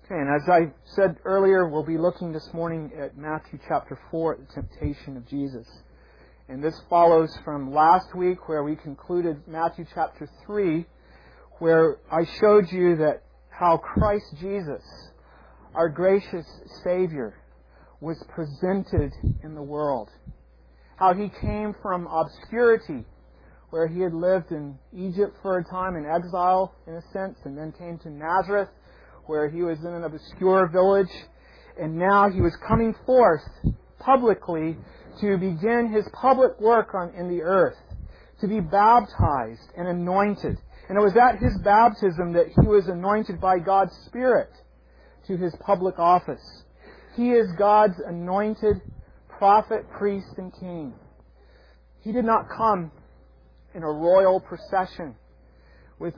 Okay, and as I said earlier, we'll be looking this morning at Matthew chapter 4 at the temptation of Jesus. And this follows from last week where we concluded Matthew chapter 3, where I showed you that how Christ Jesus, our gracious Savior, was presented in the world. How He came from obscurity, where He had lived in Egypt for a time in exile, in a sense, and then came to Nazareth, where He was in an obscure village, and now He was coming forth publicly to begin His public work in the earth, to be baptized and anointed. And it was at His baptism that He was anointed by God's Spirit to His public office. He is God's anointed prophet, priest, and king. He did not come in a royal procession with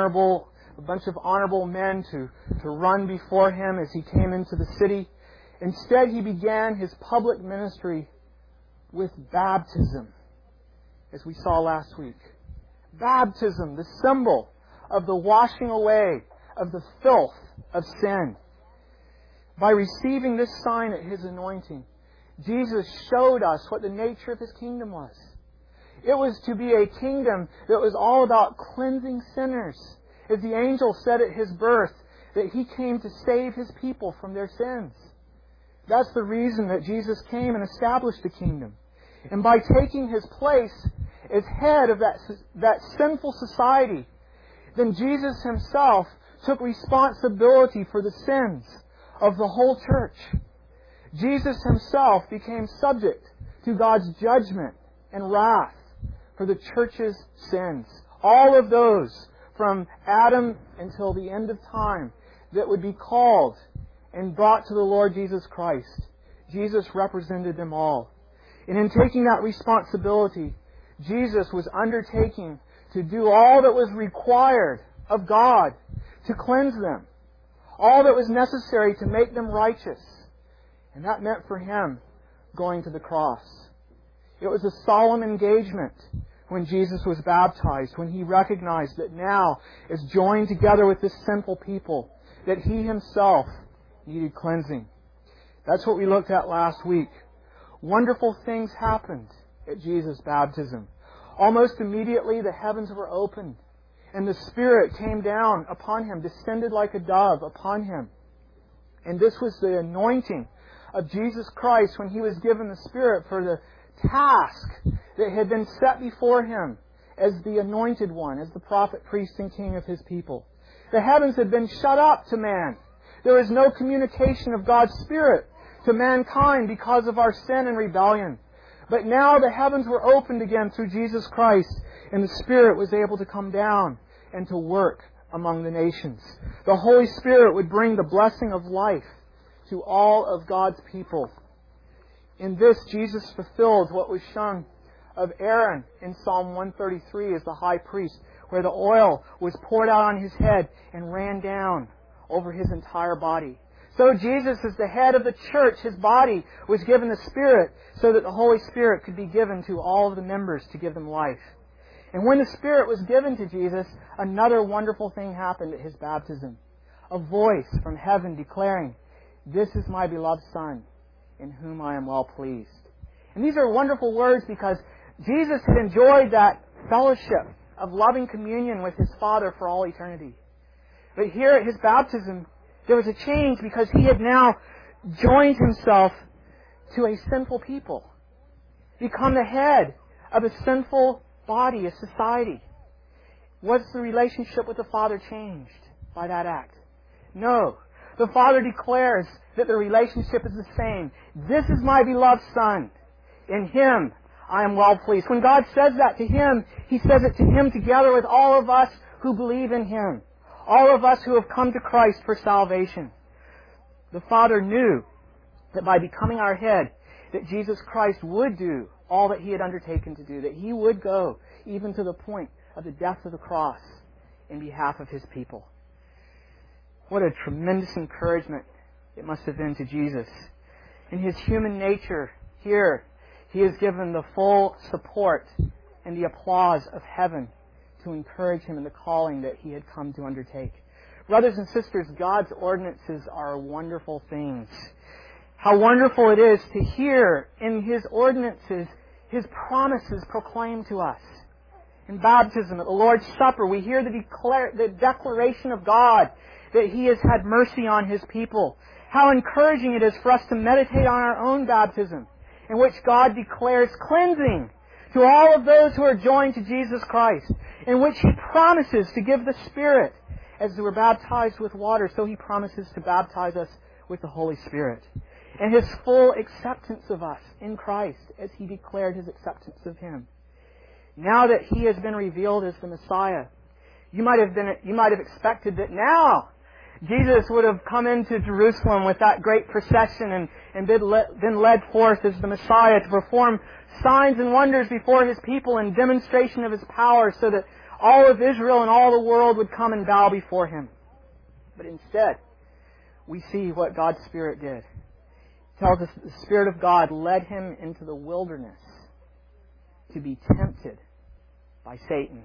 a bunch of honorable men to run before Him as He came into the city. Instead, He began His public ministry with baptism, as we saw last week. Baptism, the symbol of the washing away of the filth of sin. By receiving this sign at His anointing, Jesus showed us what the nature of His kingdom was. It was to be a kingdom that was all about cleansing sinners. As the angel said at His birth, that He came to save His people from their sins. That's the reason that Jesus came and established a kingdom. And by taking His place as head of that sinful society, then Jesus Himself took responsibility for the sins of the whole church. Jesus Himself became subject to God's judgment and wrath for the church's sins. All of those from Adam until the end of time that would be called and brought to the Lord Jesus Christ. Jesus represented them all. And in taking that responsibility, Jesus was undertaking to do all that was required of God to cleanse them. All that was necessary to make them righteous. And that meant for Him going to the cross. It was a solemn engagement when Jesus was baptized, when He recognized that now, as joined together with this sinful people, that He Himself needed cleansing. That's what we looked at last week. Wonderful things happened at Jesus' baptism. Almost immediately the heavens were opened, and the Spirit came down upon Him, descended like a dove upon Him. And this was the anointing of Jesus Christ when He was given the Spirit for the task that had been set before Him as the anointed one, as the prophet, priest, and king of His people. The heavens had been shut up to man. There was no communication of God's Spirit to mankind because of our sin and rebellion. But now the heavens were opened again through Jesus Christ, and the Spirit was able to come down and to work among the nations. The Holy Spirit would bring the blessing of life to all of God's people. In this, Jesus fulfilled what was sung of Aaron in Psalm 133 as the high priest, where the oil was poured out on His head and ran down over His entire body. So Jesus, as the head of the church, His body was given the Spirit so that the Holy Spirit could be given to all of the members to give them life. And when the Spirit was given to Jesus, another wonderful thing happened at His baptism. A voice from heaven declaring, "This is my beloved Son, in whom I am well pleased." And these are wonderful words because Jesus had enjoyed that fellowship of loving communion with His Father for all eternity. But here at His baptism, there was a change because He had now joined Himself to a sinful people, become the head of a sinful body, a society. Was the relationship with the Father changed by that act? No. The Father declares that the relationship is the same. "This is my beloved Son. In Him I am well pleased." When God says that to Him, He says it to Him together with all of us who believe in Him. All of us who have come to Christ for salvation. The Father knew that by becoming our head, that Jesus Christ would do all that He had undertaken to do. That He would go even to the point of the death of the cross in behalf of His people. What a tremendous encouragement it must have been to Jesus. In His human nature, here, He is given the full support and the applause of heaven to encourage Him in the calling that He had come to undertake. Brothers and sisters, God's ordinances are wonderful things. How wonderful it is to hear in His ordinances His promises proclaimed to us. In baptism, at the Lord's Supper, we hear the declaration of God that He has had mercy on His people. How encouraging it is for us to meditate on our own baptism, in which God declares cleansing to all of those who are joined to Jesus Christ, in which He promises to give the Spirit. As we're baptized with water, so He promises to baptize us with the Holy Spirit. And His full acceptance of us in Christ, as He declared His acceptance of Him. Now that He has been revealed as the Messiah, you might have expected that now Jesus would have come into Jerusalem with that great procession and been led forth as the Messiah to perform signs and wonders before His people in demonstration of His power, so that all of Israel and all the world would come and bow before Him. But instead, we see what God's Spirit did. It tells us that the Spirit of God led Him into the wilderness to be tempted by Satan.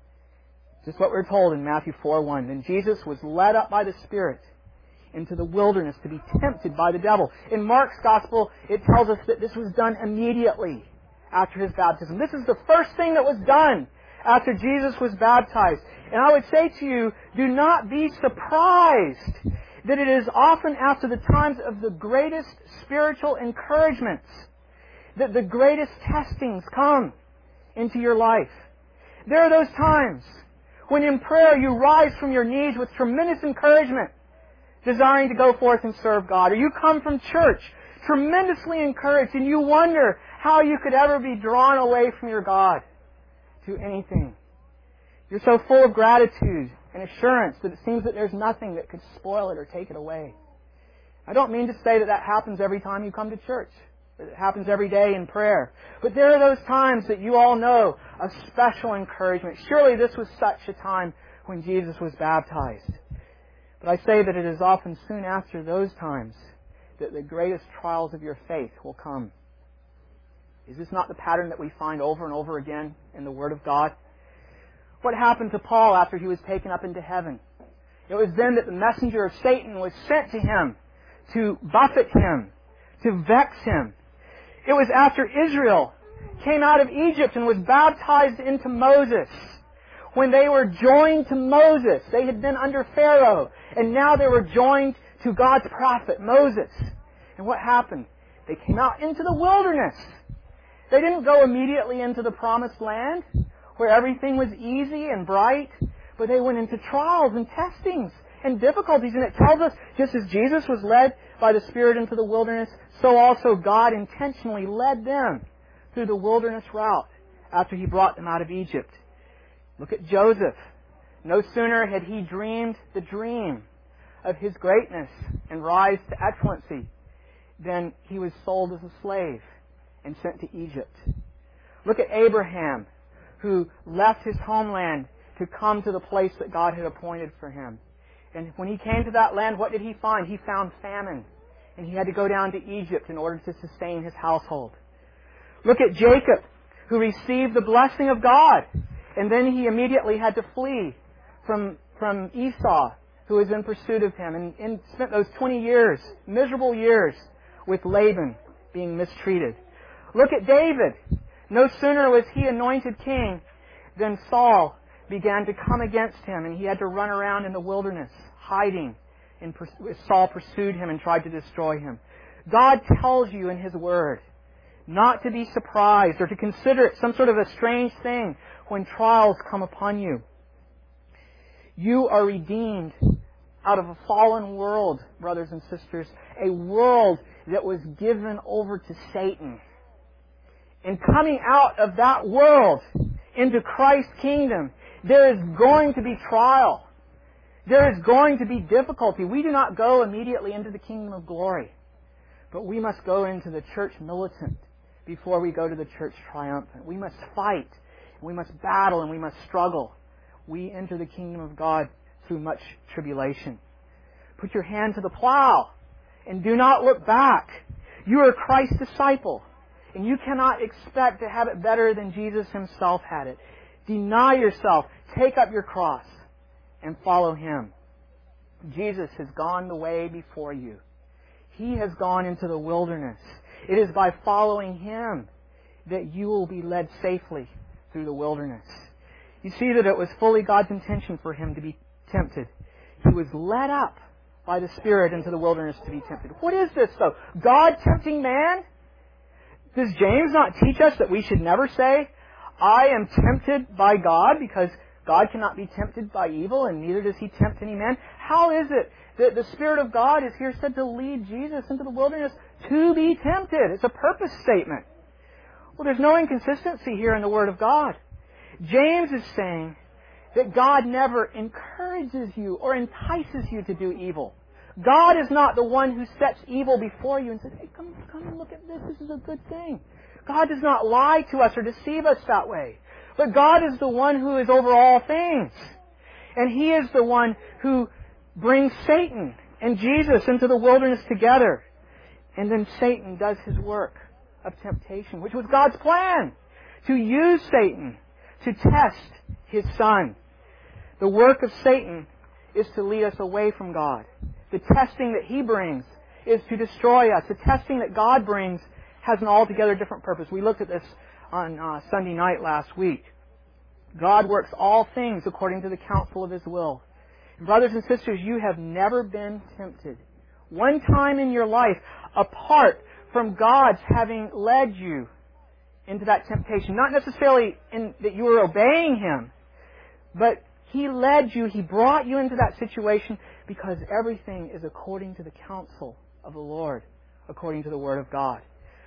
Just what we're told in Matthew 4:1. Then Jesus was led up by the Spirit into the wilderness to be tempted by the devil. In Mark's Gospel, it tells us that this was done immediately after His baptism. This is the first thing that was done after Jesus was baptized. And I would say to you, do not be surprised that it is often after the times of the greatest spiritual encouragements that the greatest testings come into your life. There are those times when in prayer you rise from your knees with tremendous encouragement, desiring to go forth and serve God. Or you come from church tremendously encouraged and you wonder how you could ever be drawn away from your God to anything. You're so full of gratitude and assurance that it seems that there's nothing that could spoil it or take it away. I don't mean to say that happens every time you come to church. It happens every day in prayer. But there are those times that you all know of special encouragement. Surely this was such a time when Jesus was baptized. But I say that it is often soon after those times that the greatest trials of your faith will come. Is this not the pattern that we find over and over again in the Word of God? What happened to Paul after he was taken up into heaven? It was then that the messenger of Satan was sent to him to buffet him, to vex him. It was after Israel came out of Egypt and was baptized into Moses. When they were joined to Moses, they had been under Pharaoh, and now they were joined to God's prophet, Moses. And what happened? They came out into the wilderness. They didn't go immediately into the promised land, where everything was easy and bright, but they went into trials and testings and difficulties. And it tells us, just as Jesus was led by the Spirit into the wilderness, so also God intentionally led them through the wilderness route after He brought them out of Egypt. Look at Joseph. No sooner had he dreamed the dream of his greatness and rise to excellency than he was sold as a slave and sent to Egypt. Look at Abraham, who left his homeland to come to the place that God had appointed for him. And when he came to that land, what did he find? He found famine. And he had to go down to Egypt in order to sustain his household. Look at Jacob, who received the blessing of God. And then he immediately had to flee from Esau, who was in pursuit of him. And spent those 20 years, miserable years, with Laban being mistreated. Look at David. No sooner was he anointed king than Saul began to come against him, and he had to run around in the wilderness, hiding. And Saul pursued him and tried to destroy him. God tells you in His Word not to be surprised or to consider it some sort of a strange thing when trials come upon you. You are redeemed out of a fallen world, brothers and sisters, a world that was given over to Satan. And coming out of that world into Christ's kingdom, there is going to be trial. There is going to be difficulty. We do not go immediately into the kingdom of glory, but we must go into the church militant before we go to the church triumphant. We must fight, and we must battle, and we must struggle. We enter the kingdom of God through much tribulation. Put your hand to the plow and do not look back. You are Christ's disciple, and you cannot expect to have it better than Jesus Himself had it. Deny yourself, take up your cross, and follow Him. Jesus has gone the way before you. He has gone into the wilderness. It is by following Him that you will be led safely through the wilderness. You see that it was fully God's intention for Him to be tempted. He was led up by the Spirit into the wilderness to be tempted. What is this, though? God tempting man? Does James not teach us that we should never say, I am tempted by God, because God cannot be tempted by evil, and neither does He tempt any man? How is it that the Spirit of God is here said to lead Jesus into the wilderness to be tempted? It's a purpose statement. Well, there's no inconsistency here in the Word of God. James is saying that God never encourages you or entices you to do evil. God is not the one who sets evil before you and says, hey, come and look at this. This is a good thing. God does not lie to us or deceive us that way. But God is the one who is over all things. And He is the one who brings Satan and Jesus into the wilderness together. And then Satan does his work of temptation, which was God's plan, to use Satan to test His Son. The work of Satan is to lead us away from God. The testing that he brings is to destroy us. The testing that God brings has an altogether different purpose. We looked at this on Sunday night last week. God works all things according to the counsel of His will. Brothers and sisters, you have never been tempted one time in your life apart from God's having led you into that temptation. Not necessarily in that you were obeying Him, but He led you, He brought you into that situation because everything is according to the counsel of the Lord, according to the Word of God.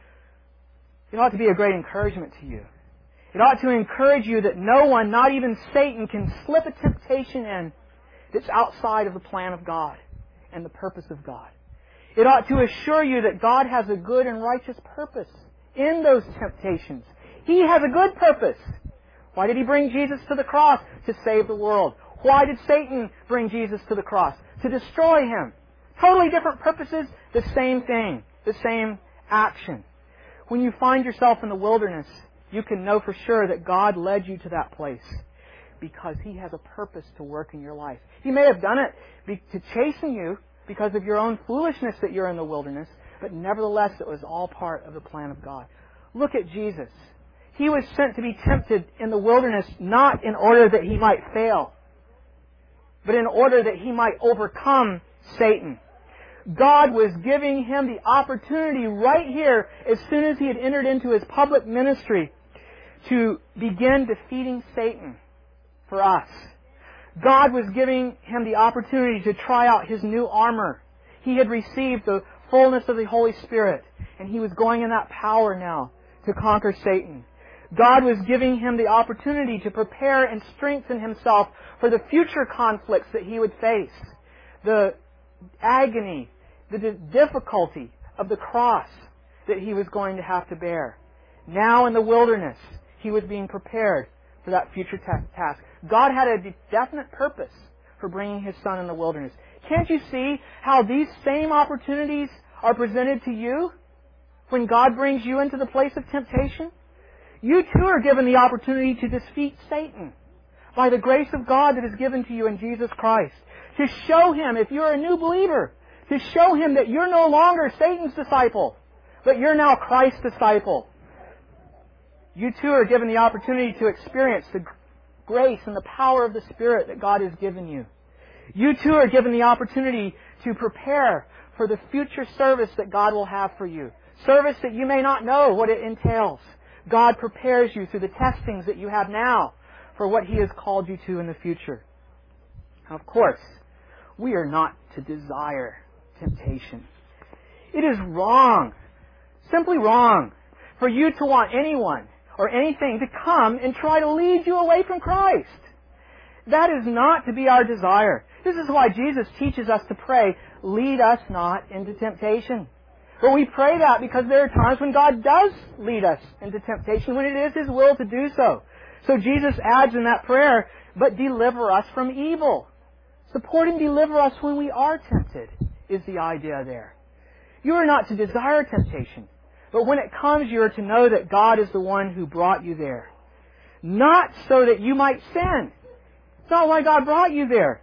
It ought to be a great encouragement to you. It ought to encourage you that no one, not even Satan, can slip a temptation in that's outside of the plan of God and the purpose of God. It ought to assure you that God has a good and righteous purpose in those temptations. He has a good purpose. Why did He bring Jesus to the cross? To save the world. Why did Satan bring Jesus to the cross? To destroy Him. Totally different purposes, the same thing, the same action. When you find yourself in the wilderness, you can know for sure that God led you to that place because He has a purpose to work in your life. He may have done it to chasten you because of your own foolishness that you're in the wilderness, but nevertheless it was all part of the plan of God. Look at Jesus. He was sent to be tempted in the wilderness not in order that He might fail, but in order that He might overcome Satan. God was giving Him the opportunity right here, as soon as He had entered into His public ministry, to begin defeating Satan for us. God was giving Him the opportunity to try out His new armor. He had received the fullness of the Holy Spirit, and He was going in that power now to conquer Satan. God was giving Him the opportunity to prepare and strengthen Himself for the future conflicts that He would face. The agony, the difficulty of the cross that He was going to have to bear. Now in the wilderness, He was being prepared for that future task. God had a definite purpose for bringing His Son in the wilderness. Can't you see how these same opportunities are presented to you when God brings you into the place of temptation? You too are given the opportunity to defeat Satan by the grace of God that is given to you in Jesus Christ. To show Him, if you're a new believer, to show Him that you're no longer Satan's disciple, but you're now Christ's disciple. You too are given the opportunity to experience the grace and the power of the Spirit that God has given you. You too are given the opportunity to prepare for the future service that God will have for you. Service that you may not know what it entails. God prepares you through the testings that you have now for what He has called you to in the future. Now, of course, we are not to desire temptation. It is wrong, simply wrong, for you to want anyone or anything to come and try to lead you away from Christ. That is not to be our desire. This is why Jesus teaches us to pray, lead us not into temptation. But we pray that because there are times when God does lead us into temptation, when it is His will to do so. So Jesus adds in that prayer, but deliver us from evil. Support and deliver us when we are tempted is the idea there. You are not to desire temptation, but when it comes, you are to know that God is the one who brought you there. Not so that you might sin. It's not why God brought you there.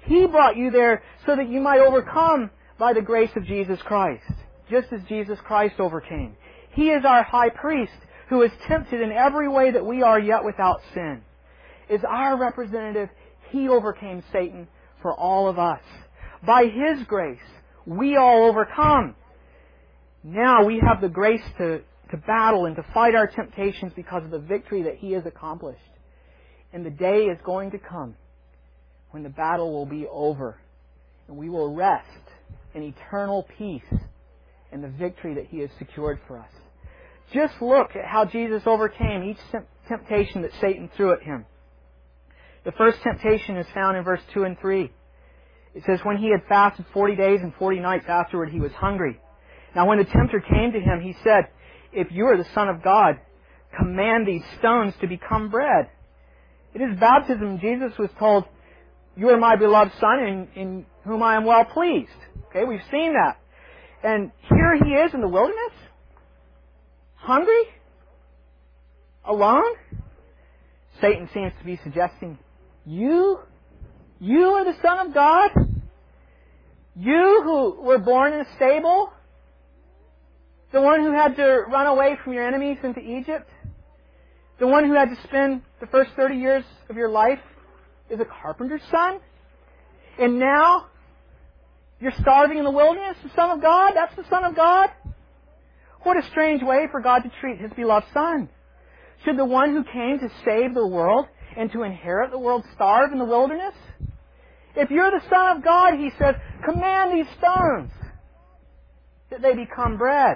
He brought you there so that you might overcome by the grace of Jesus Christ, just as Jesus Christ overcame. He is our high priest who is tempted in every way that we are, yet without sin. Is our representative. He overcame Satan for all of us. By His grace, we all overcome. Now we have the grace to battle and to fight our temptations because of the victory that He has accomplished. And the day is going to come when the battle will be over and we will rest in eternal peace in the victory that He has secured for us. Just look at how Jesus overcame each temptation that Satan threw at Him. The first temptation is found in verse 2 and 3. It says, when He had fasted 40 days and 40 nights afterward, He was hungry. Now when the tempter came to Him, He said, if you are the Son of God, command these stones to become bread. At His baptism, Jesus was told, you are my beloved Son in whom I am well pleased. Okay, we've seen that. And here He is in the wilderness, hungry, alone. Satan seems to be suggesting, you are the Son of God? You who were born in a stable? The one who had to run away from your enemies into Egypt? The one who had to spend the first 30 years of your life as a carpenter's son? And now you're starving in the wilderness, the Son of God? That's the Son of God? What a strange way for God to treat His beloved Son. Should the one who came to save the world and to inherit the world starve in the wilderness? If you're the Son of God, He says, command these stones that they become bread.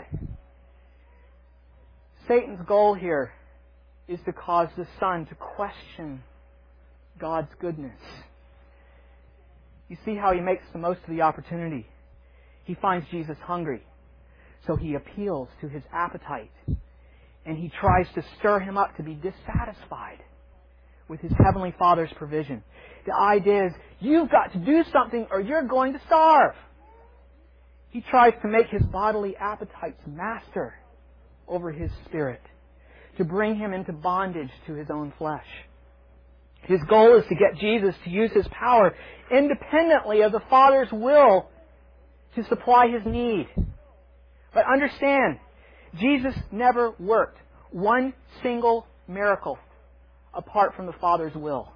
Satan's goal here is to cause the Son to question God's goodness. You see how he makes the most of the opportunity. He finds Jesus hungry, so he appeals to his appetite, and he tries to stir him up to be dissatisfied with his Heavenly Father's provision. The idea is, you've got to do something or you're going to starve. He tries to make his bodily appetites master over his spirit, to bring him into bondage to his own flesh. His goal is to get Jesus to use his power independently of the Father's will to supply his need. But understand, Jesus never worked one single miracle apart from the Father's will.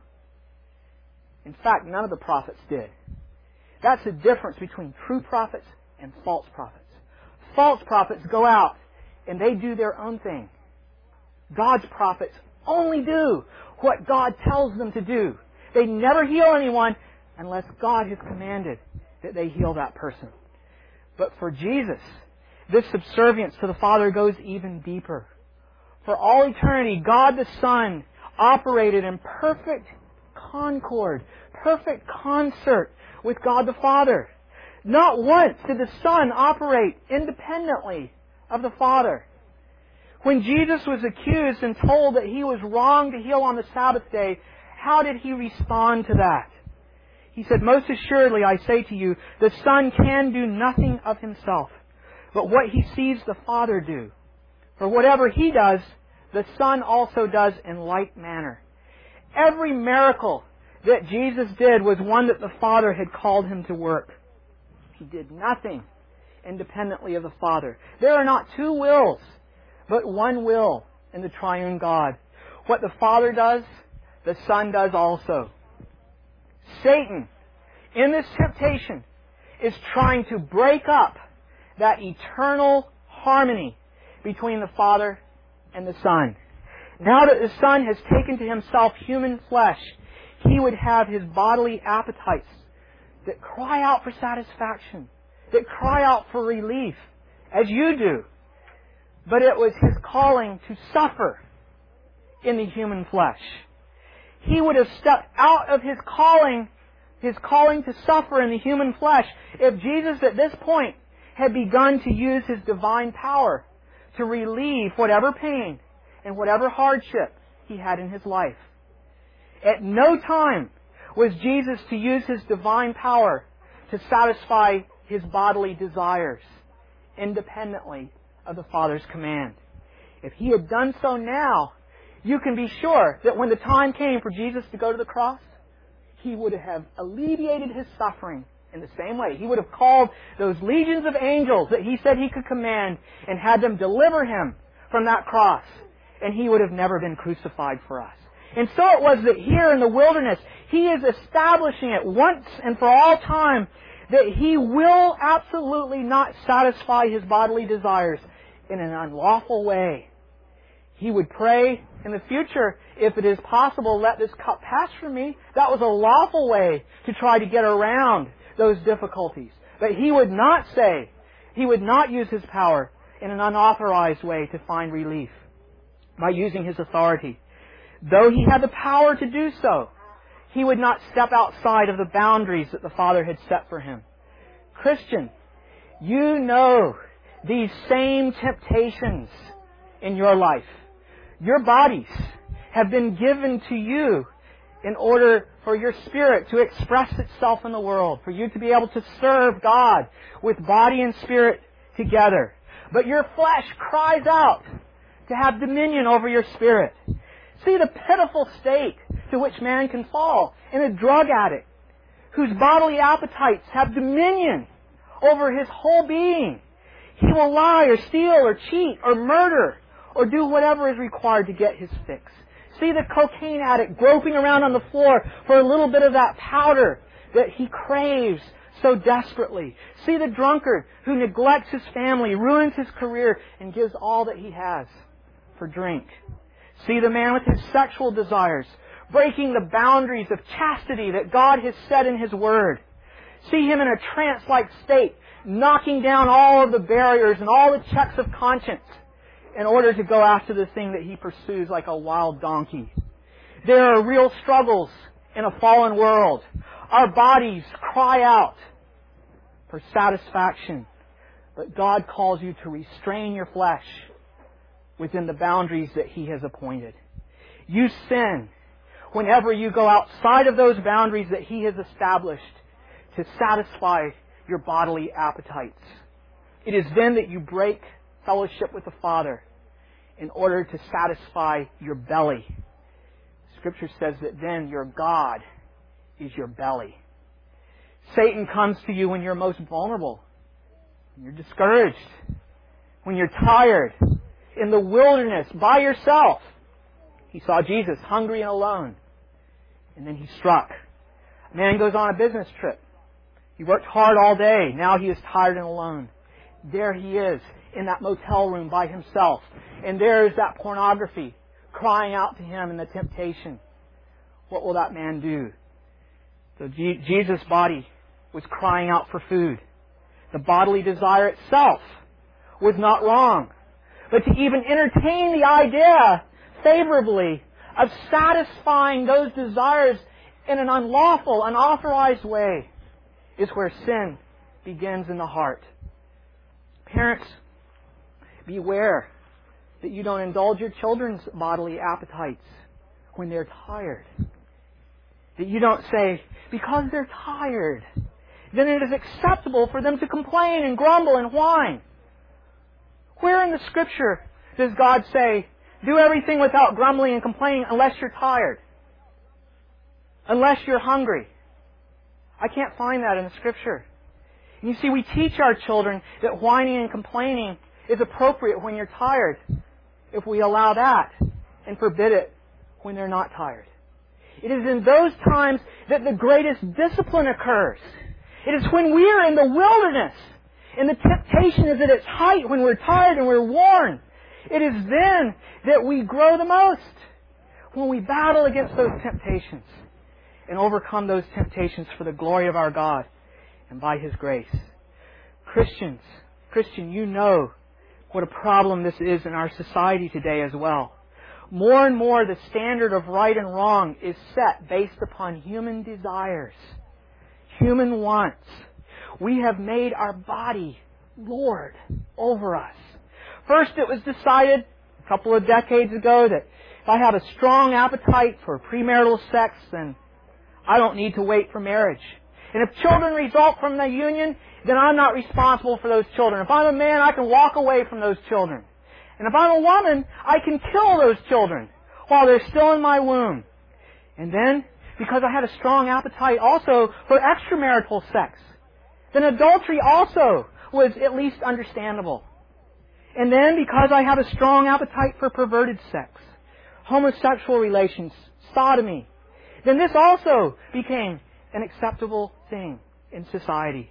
In fact, none of the prophets did. That's the difference between true prophets and false prophets. False prophets go out and they do their own thing. God's prophets only do what God tells them to do. They never heal anyone unless God has commanded that they heal that person. But for Jesus, this subservience to the Father goes even deeper. For all eternity, God the Son operated in perfect concord, perfect concert with God the Father. Not once did the Son operate independently of the Father. When Jesus was accused and told that he was wrong to heal on the Sabbath day, how did he respond to that? He said, "Most assuredly, I say to you, the Son can do nothing of himself, but what he sees the Father do. For whatever he does, the Son also does in like manner." Every miracle that Jesus did was one that the Father had called him to work. He did nothing independently of the Father. There are not two wills, but one will in the triune God. What the Father does, the Son does also. Satan, in this temptation, is trying to break up that eternal harmony between the Father and the Son. Now that the Son has taken to himself human flesh, he would have his bodily appetites that cry out for satisfaction, that cry out for relief, as you do. But it was his calling to suffer in the human flesh. He would have stepped out of his calling to suffer in the human flesh, if Jesus at this point had begun to use his divine power to relieve whatever pain and whatever hardship he had in his life. At no time was Jesus to use his divine power to satisfy his bodily desires independently of the Father's command. If he had done so now, you can be sure that when the time came for Jesus to go to the cross, He would have alleviated his suffering in the same way. He would have called those legions of angels that he said he could command and had them deliver him from that cross. And he would have never been crucified for us. And so it was that here in the wilderness, he is establishing it once and for all time that he will absolutely not satisfy his bodily desires in an unlawful way. He would pray in the future, if it is possible, let this cup pass from me. That was a lawful way to try to get around those difficulties. But he would not say, he would not use his power in an unauthorized way to find relief by using his authority. Though he had the power to do so, he would not step outside of the boundaries that the Father had set for him. Christian, you know these same temptations in your life. Your bodies have been given to you in order for your spirit to express itself in the world, for you to be able to serve God with body and spirit together. But your flesh cries out to have dominion over your spirit. See the pitiful state to which man can fall in a drug addict whose bodily appetites have dominion over his whole being. He will lie or steal or cheat or murder or do whatever is required to get his fix. See the cocaine addict groping around on the floor for a little bit of that powder that he craves so desperately. See the drunkard who neglects his family, ruins his career, and gives all that he has for drink. See the man with his sexual desires, breaking the boundaries of chastity that God has set in His Word. See him in a trance-like state, knocking down all of the barriers and all the checks of conscience in order to go after the thing that he pursues like a wild donkey. There are real struggles in a fallen world. Our bodies cry out for satisfaction, but God calls you to restrain your flesh within the boundaries that He has appointed. You sin whenever you go outside of those boundaries that He has established to satisfy your bodily appetites. It is then that you break fellowship with the Father in order to satisfy your belly. Scripture says that then your God is your belly. Satan comes to you when you're most vulnerable, when you're discouraged, when you're tired, in the wilderness, by yourself. He saw Jesus hungry and alone, and then He struck. A man goes on a business trip. He worked hard all day. Now he is tired and alone. There he is in that motel room by himself. And there is that pornography crying out to him in the temptation. What will that man do? So Jesus' body was crying out for food. The bodily desire itself was not wrong. But to even entertain the idea favorably of satisfying those desires in an unlawful, unauthorized way is where sin begins in the heart. Parents, beware that you don't indulge your children's bodily appetites when they're tired. That you don't say, because they're tired, then it is acceptable for them to complain and grumble and whine. Where in the Scripture does God say, do everything without grumbling and complaining unless you're tired? Unless you're hungry? I can't find that in the Scripture. And you see, we teach our children that whining and complaining is appropriate when you're tired, if we allow that, and forbid it when they're not tired. It is in those times that the greatest discipline occurs. It is when we are in the wilderness, and the temptation is at its height, when we're tired and we're worn. It is then that we grow the most, when we battle against those temptations and overcome those temptations for the glory of our God and by His grace. Christian, you know what a problem this is in our society today as well. More and more the standard of right and wrong is set based upon human desires, human wants. We have made our body Lord over us. First, it was decided a couple of decades ago that if I have a strong appetite for premarital sex, then I don't need to wait for marriage. And if children result from the union, then I'm not responsible for those children. If I'm a man, I can walk away from those children. And if I'm a woman, I can kill those children while they're still in my womb. And then, because I had a strong appetite also for extramarital sex, then adultery also was at least understandable. And then because I have a strong appetite for perverted sex, homosexual relations, sodomy, then this also became an acceptable thing in society.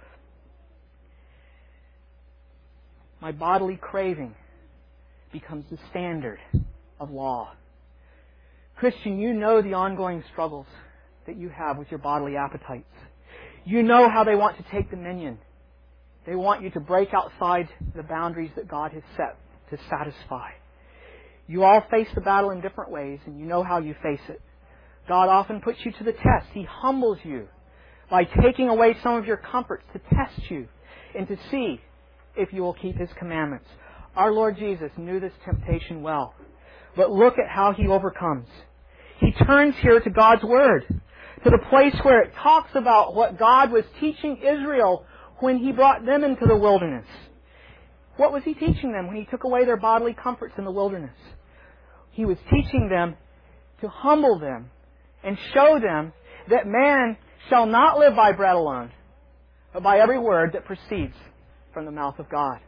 My bodily craving becomes the standard of law. Christian, you know the ongoing struggles that you have with your bodily appetites. You know how they want to take dominion. They want you to break outside the boundaries that God has set to satisfy. You all face the battle in different ways, and you know how you face it. God often puts you to the test. He humbles you by taking away some of your comforts to test you and to see if you will keep His commandments. Our Lord Jesus knew this temptation well. But look at how He overcomes. He turns here to God's Word, to the place where it talks about what God was teaching Israel when He brought them into the wilderness. What was He teaching them when He took away their bodily comforts in the wilderness? He was teaching them to humble them and show them that man shall not live by bread alone, but by every word that proceeds from the mouth of God.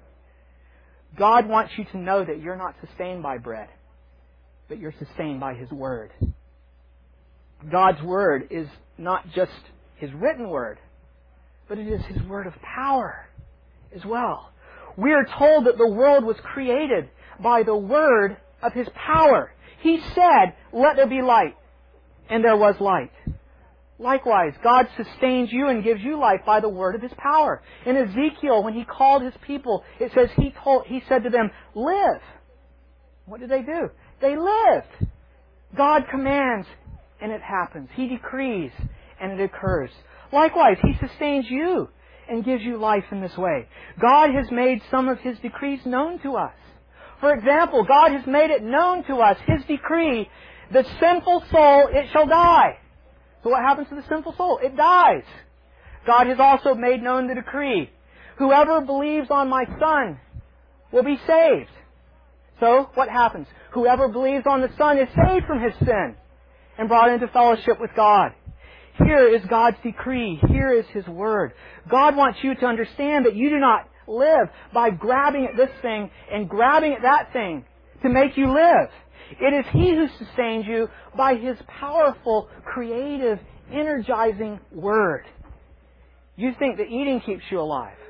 God wants you to know that you're not sustained by bread, but you're sustained by His Word. God's Word is not just His written Word, but it is His Word of power as well. We are told that the world was created by the Word of His power. He said, "Let there be light," and there was light. Likewise, God sustains you and gives you life by the word of His power. In Ezekiel, when He called His people, it says He said to them, "Live." What did they do? They lived. God commands, and it happens. He decrees, and it occurs. Likewise, He sustains you and gives you life in this way. God has made some of His decrees known to us. For example, God has made it known to us, His decree, the sinful soul, it shall die. So what happens to the sinful soul? It dies. God has also made known the decree. Whoever believes on my Son will be saved. So what happens? Whoever believes on the Son is saved from his sin and brought into fellowship with God. Here is God's decree. Here is His Word. God wants you to understand that you do not live by grabbing at this thing and grabbing at that thing to make you live. It is He who sustains you by His powerful, creative, energizing Word. You think that eating keeps you alive.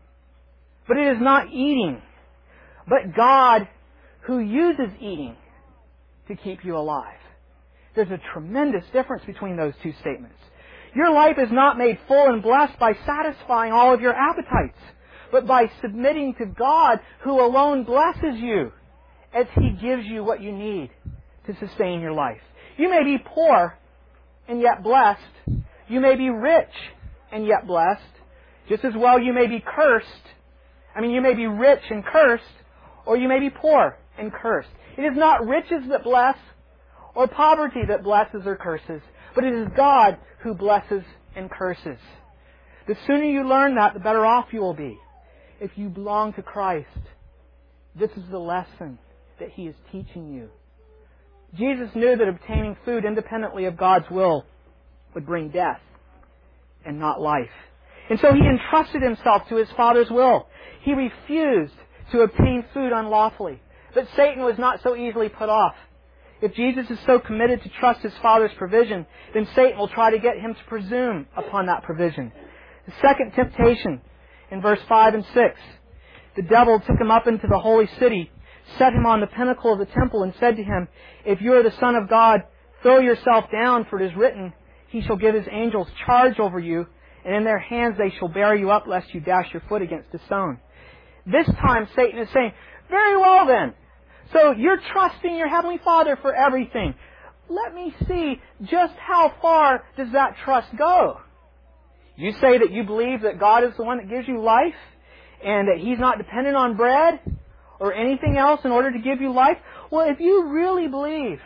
But it is not eating, but God who uses eating to keep you alive. There's a tremendous difference between those two statements. Your life is not made full and blessed by satisfying all of your appetites, but by submitting to God who alone blesses you as He gives you what you need to sustain your life. You may be poor and yet blessed. You may be rich and yet blessed. Just as well you may be cursed. You may be rich and cursed, or you may be poor and cursed. It is not riches that bless or poverty that blesses or curses, but it is God who blesses and curses. The sooner you learn that, the better off you will be. If you belong to Christ, this is the lesson that He is teaching you. Jesus knew that obtaining food independently of God's will would bring death and not life. And so He entrusted Himself to His Father's will. He refused to obtain food unlawfully. But Satan was not so easily put off. If Jesus is so committed to trust His Father's provision, then Satan will try to get Him to presume upon that provision. The second temptation, in verse 5 and 6, the devil took Him up into the holy city, set Him on the pinnacle of the temple, and said to Him, "If you are the Son of God, throw yourself down, for it is written, He shall give His angels charge over you, and in their hands they shall bear you up, lest you dash your foot against a stone." This time Satan is saying, "Very well then. So you're trusting your Heavenly Father for everything. Let me see just how far does that trust go. You say that you believe that God is the one that gives you life and that He's not dependent on bread or anything else in order to give you life. Well, if you really believe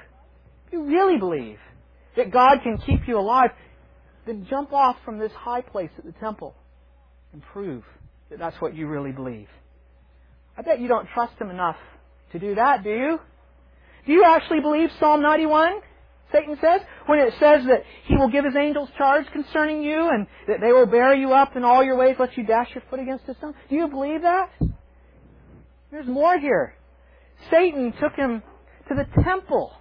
that God can keep you alive, then jump off from this high place at the temple and prove that that's what you really believe." I bet you don't trust Him enough to do that, do you? Do you actually believe Psalm 91 Satan says? When it says that he will give his angels charge concerning you and that they will bear you up in all your ways lest you dash your foot against a stone? Do you believe that? There's more here. Satan took him to the temple.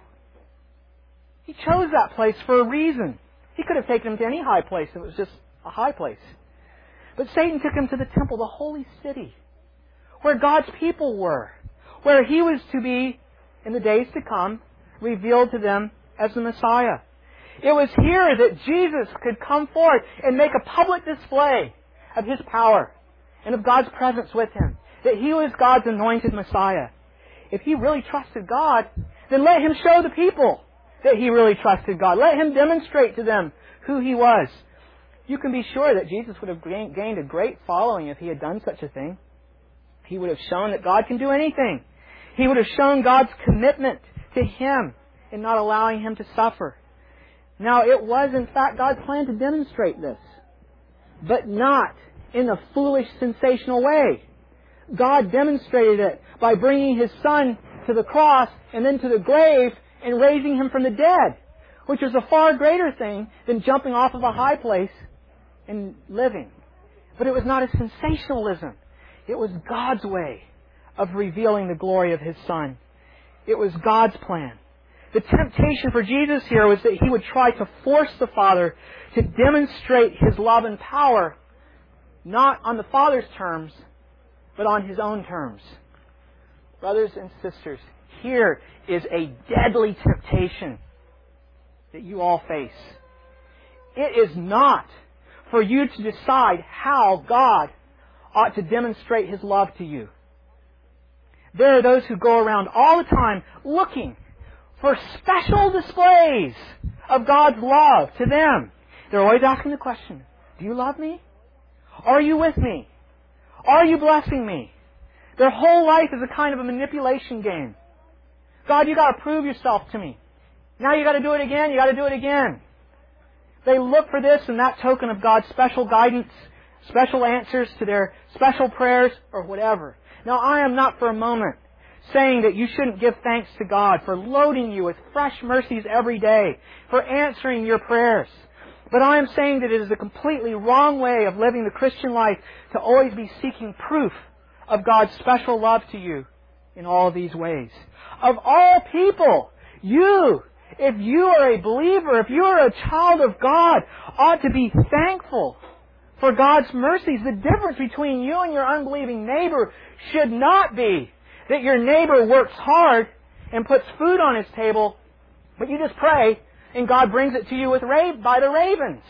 He chose that place for a reason. He could have taken him to any high place if it was just a high place. But Satan took him to the temple, the holy city, where God's people were, where he was to be, in the days to come, revealed to them as the Messiah. It was here that Jesus could come forth and make a public display of His power and of God's presence with Him, that He was God's anointed Messiah. If He really trusted God, then let Him show the people that He really trusted God. Let Him demonstrate to them who He was. You can be sure that Jesus would have gained a great following if He had done such a thing. He would have shown that God can do anything. He would have shown God's commitment to Him in not allowing Him to suffer. Now, it was, in fact, God's plan to demonstrate this, but not in a foolish, sensational way. God demonstrated it by bringing His Son to the cross and then to the grave and raising Him from the dead, which was a far greater thing than jumping off of a high place and living. But it was not a sensationalism. It was God's way of revealing the glory of His Son. It was God's plan. The temptation for Jesus here was that He would try to force the Father to demonstrate His love and power, not on the Father's terms, but on His own terms. Brothers and sisters, here is a deadly temptation that you all face. It is not for you to decide how God ought to demonstrate His love to you. There are those who go around all the time looking for special displays of God's love to them. They're always asking the question, do you love me? Are you with me? Are you blessing me? Their whole life is a kind of a manipulation game. God, you got to prove yourself to me. Now you got to do it again, you got to do it again. They look for this and that token of God's special guidance, special answers to their special prayers, or whatever. Now, I am not for a moment saying that you shouldn't give thanks to God for loading you with fresh mercies every day, for answering your prayers. But I am saying that it is a completely wrong way of living the Christian life to always be seeking proof of God's special love to you in all these ways. Of all people, you, if you are a believer, if you are a child of God, ought to be thankful for God's mercies. The difference between you and your unbelieving neighbor should not be that your neighbor works hard and puts food on his table, but you just pray and God brings it to you by the ravens.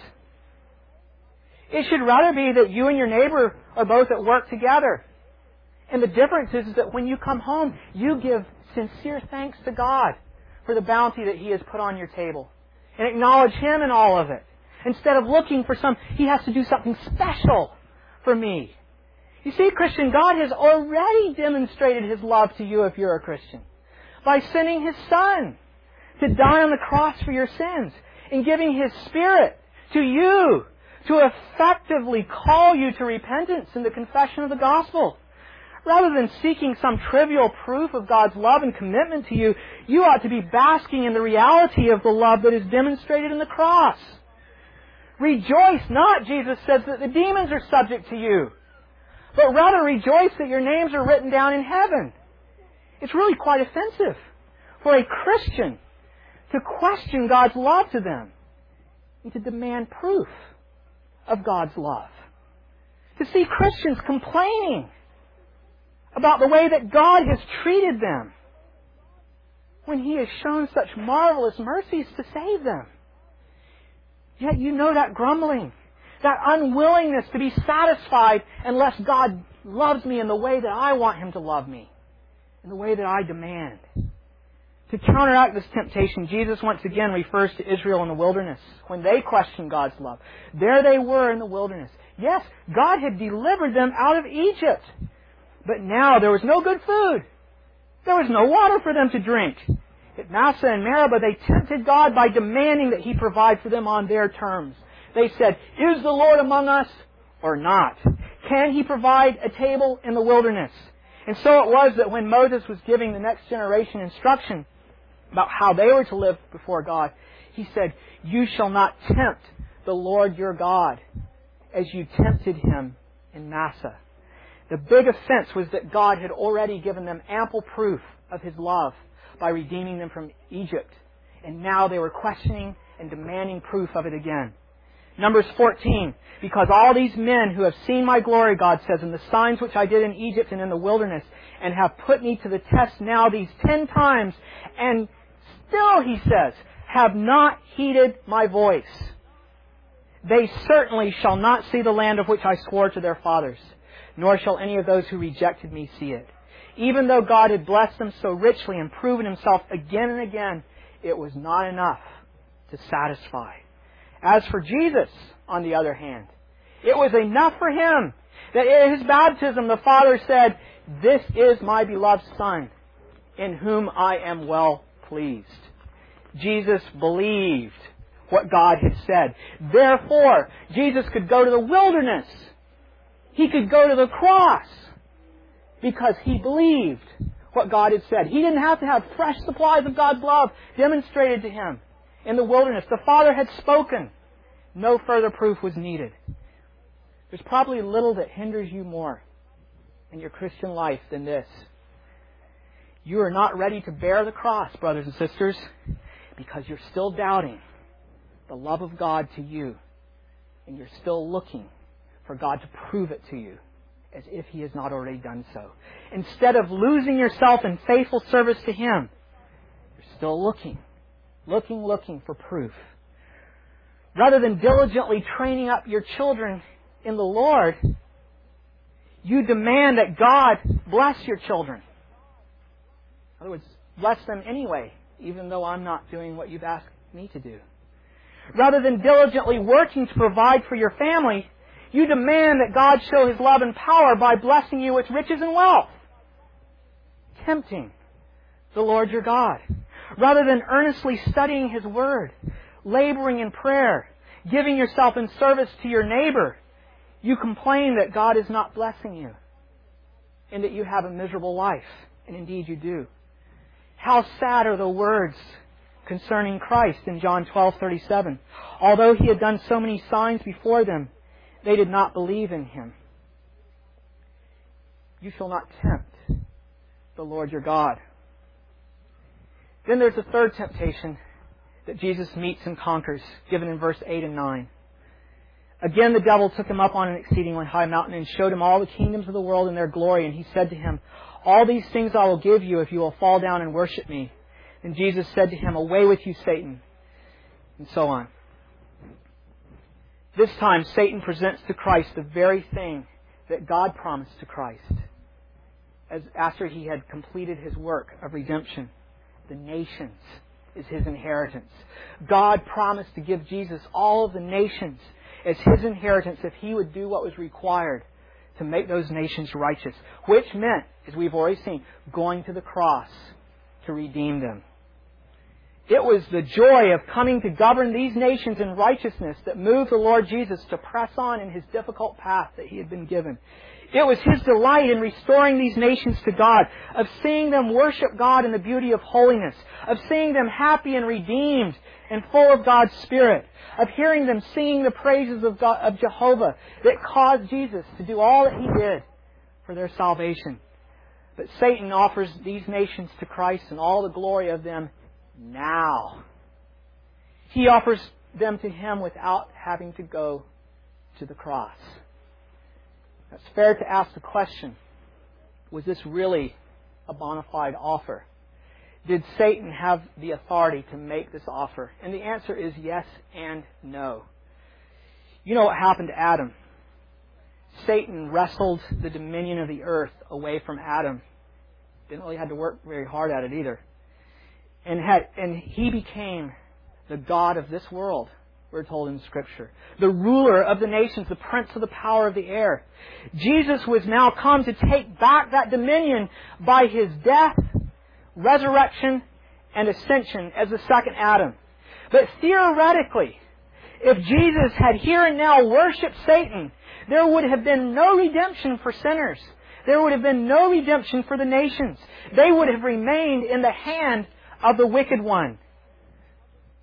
It should rather be that you and your neighbor are both at work together. And the difference is that when you come home, you give sincere thanks to God for the bounty that He has put on your table and acknowledge Him in all of it. Instead of looking for He has to do something special for me. You see, Christian, God has already demonstrated His love to you if you're a Christian by sending His Son to die on the cross for your sins and giving His Spirit to you to effectively call you to repentance and the confession of the gospel. Rather than seeking some trivial proof of God's love and commitment to you, you ought to be basking in the reality of the love that is demonstrated in the cross. Rejoice not, Jesus says, that the demons are subject to you, but rather rejoice that your names are written down in heaven. It's really quite offensive for a Christian to question God's love to them and to demand proof of God's love. To see Christians complaining about the way that God has treated them when He has shown such marvelous mercies to save them. Yet you know that grumbling, that unwillingness to be satisfied unless God loves me in the way that I want Him to love me, in the way that I demand. To counteract this temptation, Jesus once again refers to Israel in the wilderness when they questioned God's love. There they were in the wilderness. Yes, God had delivered them out of Egypt. But now there was no good food. There was no water for them to drink. At Massa and Meribah, they tempted God by demanding that He provide for them on their terms. They said, is the Lord among us or not? Can He provide a table in the wilderness? And so it was that when Moses was giving the next generation instruction about how they were to live before God, He said, "You shall not tempt the Lord your God as you tempted Him in Massah." The big offense was that God had already given them ample proof of His love by redeeming them from Egypt. And now they were questioning and demanding proof of it again. Numbers 14, "Because all these men who have seen my glory," God says, "and the signs which I did in Egypt and in the wilderness, and have put me to the test now these 10 times, and still," He says, "have not heeded my voice, they certainly shall not see the land of which I swore to their fathers, nor shall any of those who rejected me see it." Even though God had blessed them so richly and proven Himself again and again, it was not enough to satisfy. As for Jesus, on the other hand, it was enough for Him that in His baptism the Father said, "This is my beloved Son, in whom I am well pleased." Jesus believed what God had said. Therefore, Jesus could go to the wilderness. He could go to the cross because He believed what God had said. He didn't have to have fresh supplies of God's love demonstrated to Him in the wilderness. The Father had spoken. No further proof was needed. There's probably little that hinders you more in your Christian life than this. You are not ready to bear the cross, brothers and sisters, because you're still doubting the love of God to you, and you're still looking for God to prove it to you, as if He has not already done so. Instead of losing yourself in faithful service to Him, you're still looking for proof. Rather than diligently training up your children in the Lord, you demand that God bless your children. In other words, bless them anyway, even though I'm not doing what you've asked me to do. Rather than diligently working to provide for your family, you demand that God show His love and power by blessing you with riches and wealth, tempting the Lord your God. Rather than earnestly studying His Word, laboring in prayer, giving yourself in service to your neighbor, you complain that God is not blessing you and that you have a miserable life. And indeed you do. How sad are the words concerning Christ in John 12:37. "Although He had done so many signs before them, they did not believe in Him." You shall not tempt the Lord your God. Then there's a third temptation that Jesus meets and conquers, given in verse 8 and 9. "Again the devil took Him up on an exceedingly high mountain and showed Him all the kingdoms of the world and their glory. And He said to Him, 'All these things I will give you if you will fall down and worship me.' And Jesus said to him, 'Away with you, Satan,' and so on. This time Satan presents to Christ the very thing that God promised to Christ after He had completed His work of redemption. The nations is His inheritance. God promised to give Jesus all of the nations as His inheritance if He would do what was required to make those nations righteous, which meant, as we've already seen, going to the cross to redeem them. It was the joy of coming to govern these nations in righteousness that moved the Lord Jesus to press on in His difficult path that He had been given. It was His delight in restoring these nations to God, of seeing them worship God in the beauty of holiness, of seeing them happy and redeemed and full of God's Spirit, of hearing them singing the praises of God, of Jehovah, that caused Jesus to do all that He did for their salvation. But Satan offers these nations to Christ and all the glory of them now. He offers them to Him without having to go to the cross. It's fair to ask the question, was this really a bona fide offer? Did Satan have the authority to make this offer? And the answer is yes and no. You know what happened to Adam. Satan wrestled the dominion of the earth away from Adam. Didn't really have to work very hard at it either. And he became the god of this world, we're told in Scripture. The ruler of the nations, the prince of the power of the air. Jesus was now come to take back that dominion by His death, resurrection, and ascension as the second Adam. But theoretically, if Jesus had here and now worshipped Satan, there would have been no redemption for sinners. There would have been no redemption for the nations. They would have remained in the hand of the wicked one.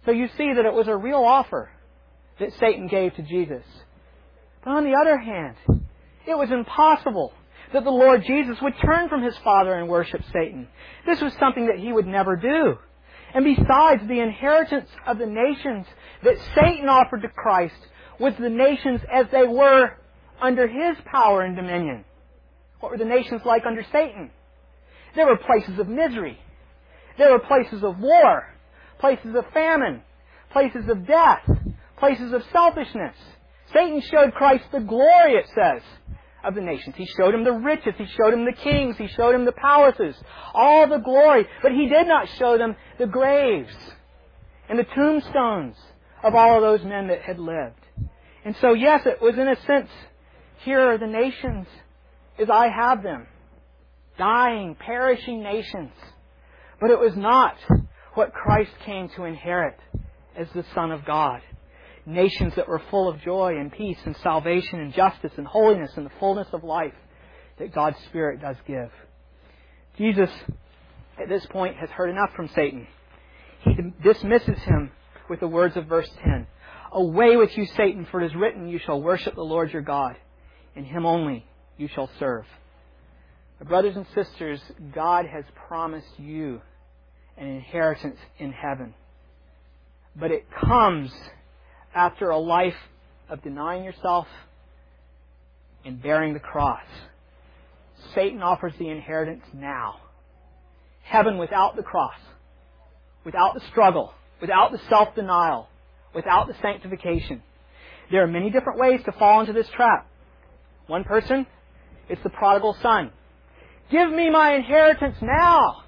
So you see that it was a real offer that Satan gave to Jesus. But on the other hand, it was impossible that the Lord Jesus would turn from His Father and worship Satan. This was something that He would never do. And besides, the inheritance of the nations that Satan offered to Christ was the nations as they were under his power and dominion. What were the nations like under Satan? There were places of misery. There were places of war, places of famine, places of death, places of selfishness. Satan showed Christ the glory, it says, of the nations. He showed him the riches. He showed him the kings. He showed him the palaces. All the glory. But He did not show them the graves and the tombstones of all of those men that had lived. And so, yes, it was in a sense, here are the nations as I have them. Dying, perishing nations. But it was not what Christ came to inherit as the Son of God. Nations that were full of joy and peace and salvation and justice and holiness and the fullness of life that God's Spirit does give. Jesus, at this point, has heard enough from Satan. He dismisses him with the words of verse 10. Away with you, Satan, for it is written, you shall worship the Lord your God, and Him only you shall serve. But brothers and sisters, God has promised you an inheritance in heaven. But it comes after a life of denying yourself and bearing the cross. Satan offers the inheritance now. Heaven without the cross, without the struggle, without the self-denial, without the sanctification. There are many different ways to fall into this trap. One person, it's the prodigal son. Give me my inheritance now.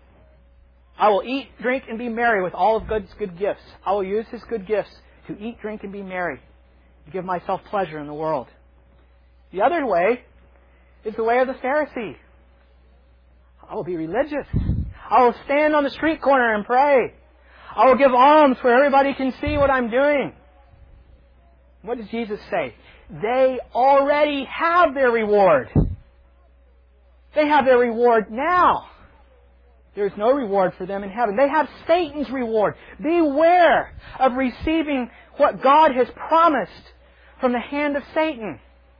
I will eat, drink, and be merry with all of God's good gifts. I will use His good gifts to eat, drink, and be merry, to give myself pleasure in the world. The other way is the way of the Pharisee. I will be religious. I will stand on the street corner and pray. I will give alms where everybody can see what I'm doing. What does Jesus say? They already have their reward. They have their reward now. There is no reward for them in heaven. They have Satan's reward. Beware of receiving what God has promised from the hand of Satan.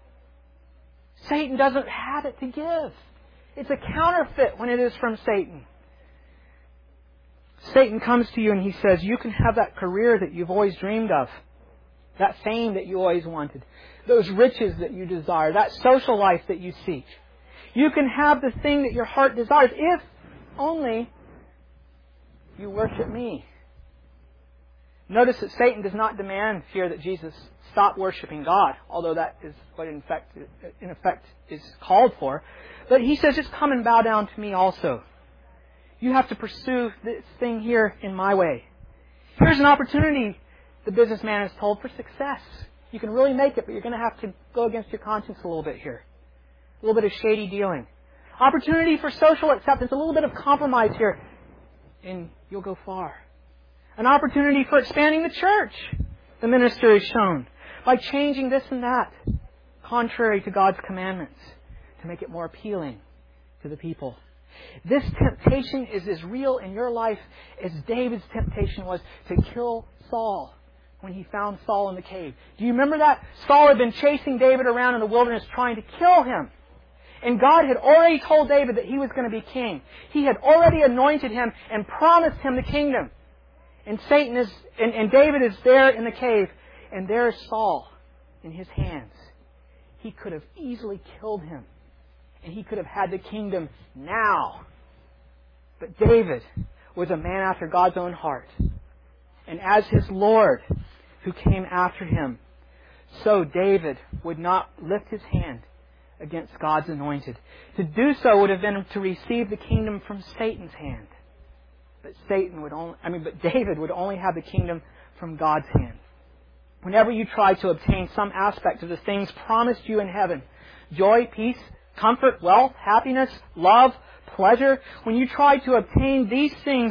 Satan doesn't have it to give. It's a counterfeit when it is from Satan. Satan comes to you and he says, you can have that career that you've always dreamed of. That fame that you always wanted. Those riches that you desire. That social life that you seek. You can have the thing that your heart desires if only you worship me. Notice that Satan does not demand here that Jesus stop worshiping God, although that is what in effect is called for. But he says, just come and bow down to me also. You have to pursue this thing here in my way. Here's an opportunity, the businessman is told, for success. You can really make it, but you're going to have to go against your conscience a little bit here. A little bit of shady dealing. Opportunity for social acceptance, a little bit of compromise here, and you'll go far. An opportunity for expanding the church, the minister has shown, by changing this and that, contrary to God's commandments, to make it more appealing to the people. This temptation is as real in your life as David's temptation was to kill Saul when he found Saul in the cave. Do you remember that? Saul had been chasing David around in the wilderness trying to kill him. And God had already told David that he was going to be king. He had already anointed him and promised him the kingdom. And David is there in the cave, and there is Saul in his hands. He could have easily killed him, and he could have had the kingdom now. But David was a man after God's own heart. And as his Lord, who came after him, so David would not lift his hand against God's anointed. To do so would have been to receive the kingdom from Satan's hand. But David would only have the kingdom from God's hand. Whenever you try to obtain some aspect of the things promised you in heaven, joy, peace, comfort, wealth, happiness, love, pleasure, when you try to obtain these things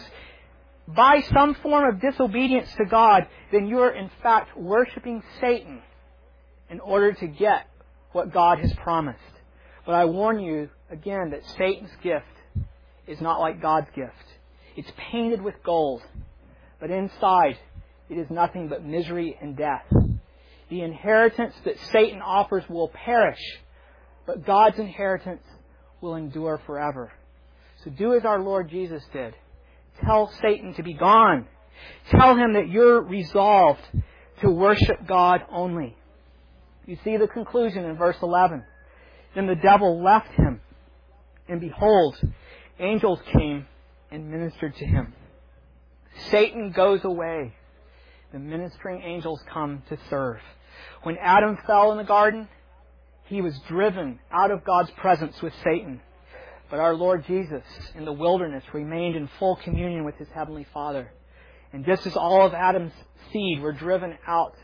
by some form of disobedience to God, then you are in fact worshiping Satan in order to get what God has promised. But I warn you again that Satan's gift is not like God's gift. It's painted with gold, but inside it is nothing but misery and death. The inheritance that Satan offers will perish, but God's inheritance will endure forever. So do as our Lord Jesus did. Tell Satan to be gone. Tell him that you're resolved to worship God only. You see the conclusion in verse 11. Then the devil left him, and behold, angels came and ministered to him. Satan goes away. The ministering angels come to serve. When Adam fell in the garden, he was driven out of God's presence with Satan. But our Lord Jesus in the wilderness remained in full communion with His Heavenly Father. And just as all of Adam's seed were driven out,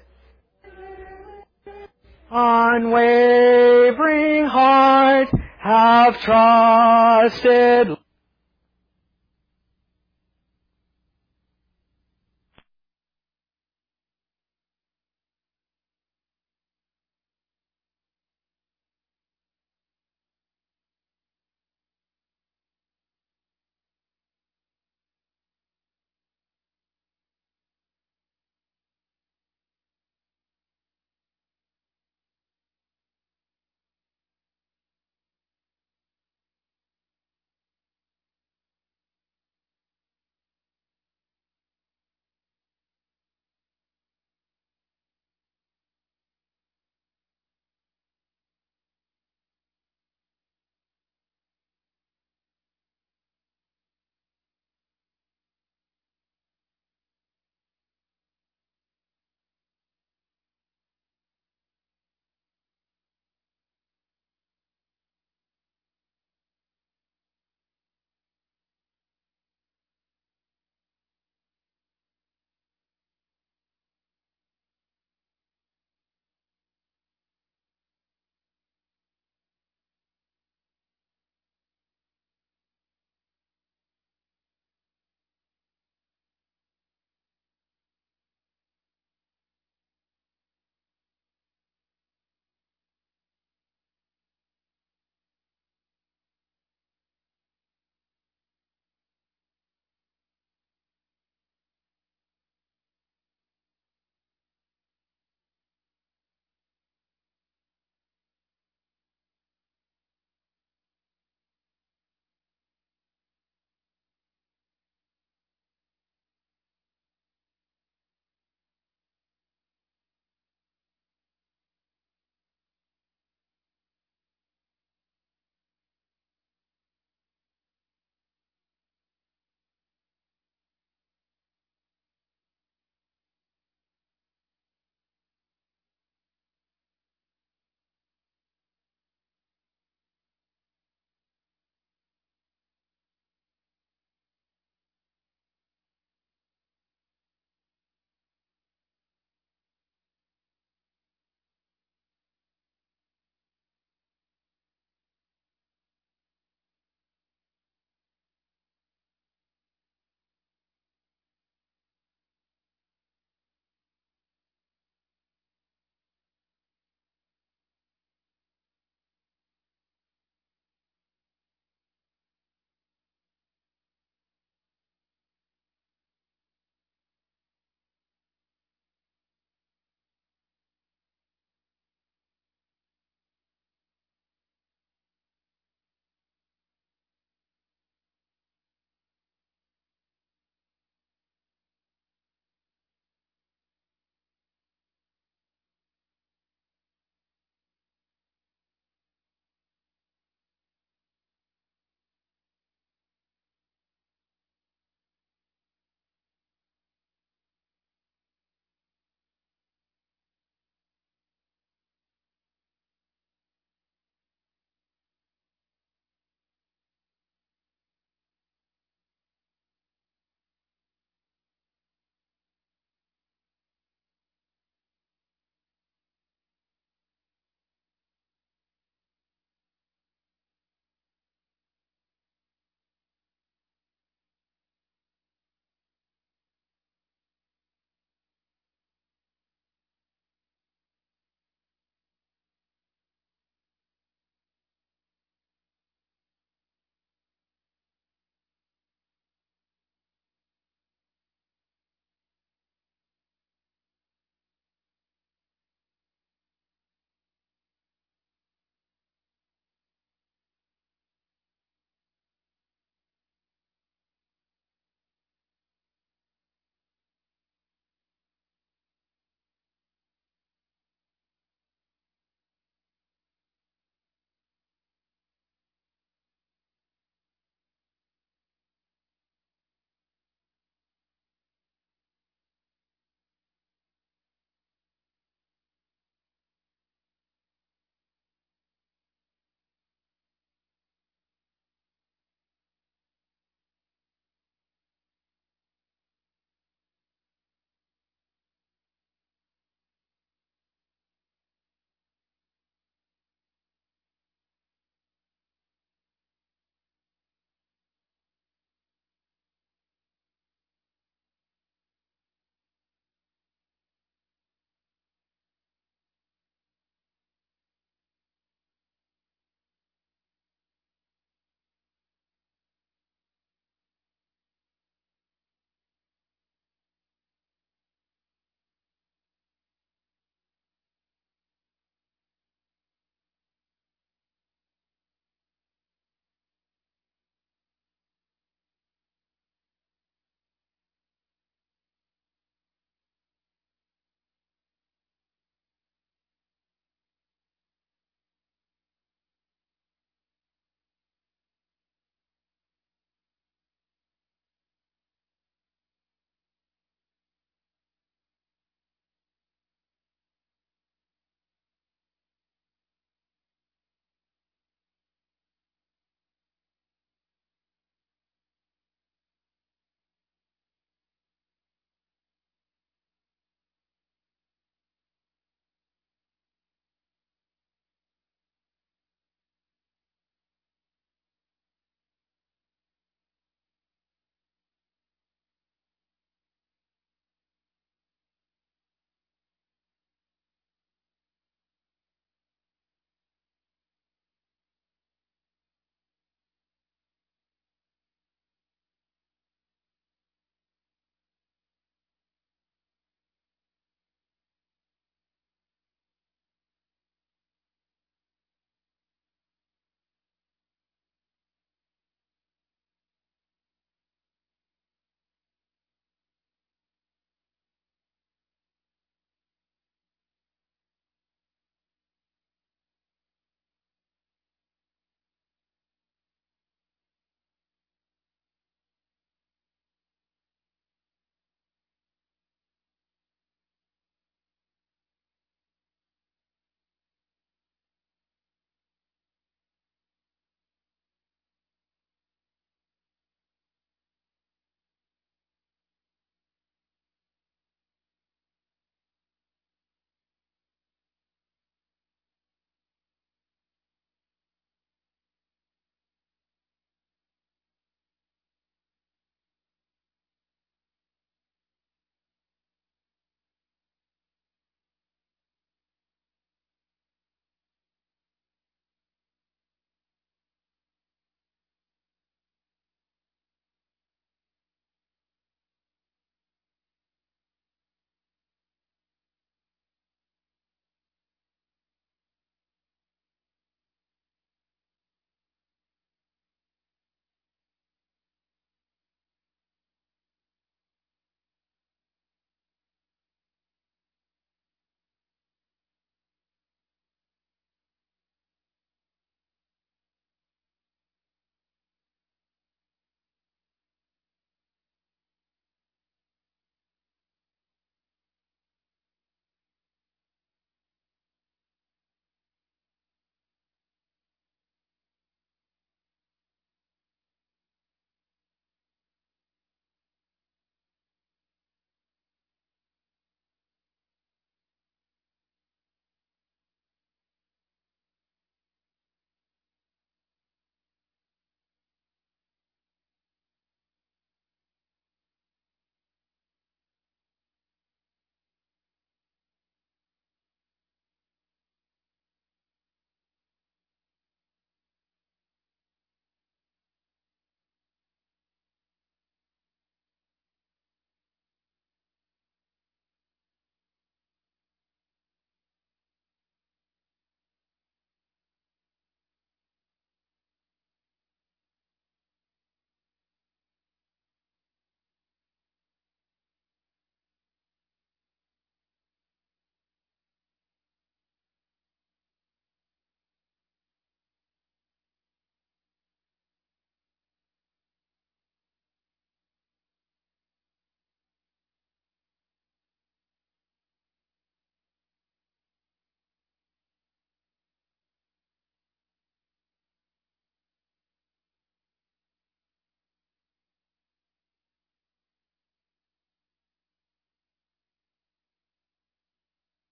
unwavering heart have trusted